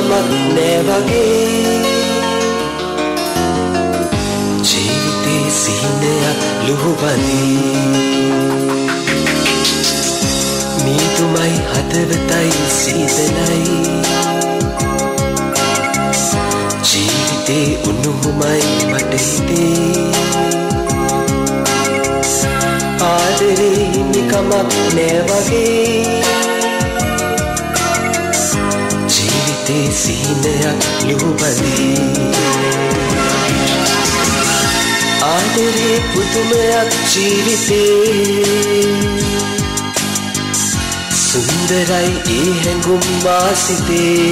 හිමිකමක් නෑ වගේ ජීවිතේ සිහිනයක් ලුහුබඳී මීතුමයි හදවතයි සීතලයි ජීවිතේ උණුහුමයි මට හිතේ ආදරේ හිමිකමක් නෑ වගේ ජීවිතේ සිහිනයක් ලුහුබඳී ආදරේ පුදුමයක් ජීවිතේ සුන්දරයි ඒ හැඟුම් මාසිතේ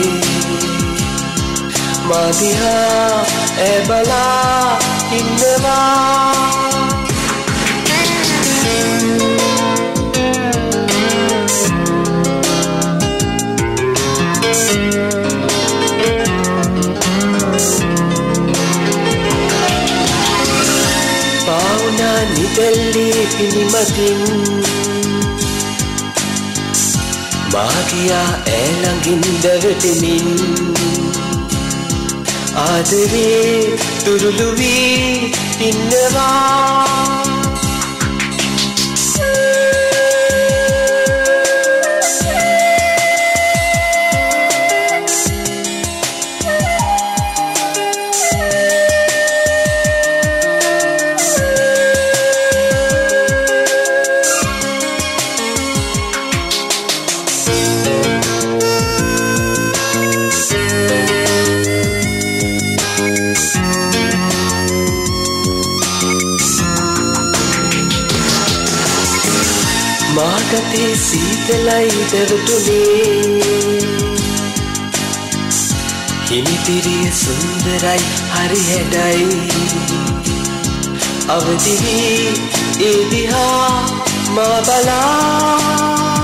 මාදිහා ඇබලා ඉන්නවා පාවුනා නිදැල්ලේ පිනිමතින් මාගියා ඈළඟින් දැවටෙමින් ආදරේ දුරුළු වී ඉන්නවා මාගතේ සීතලයි දැවටුනේ හිමිතිරිය සුන්දරයි හරි හැඩයි අවදි වී ඒ දිහා මා බලා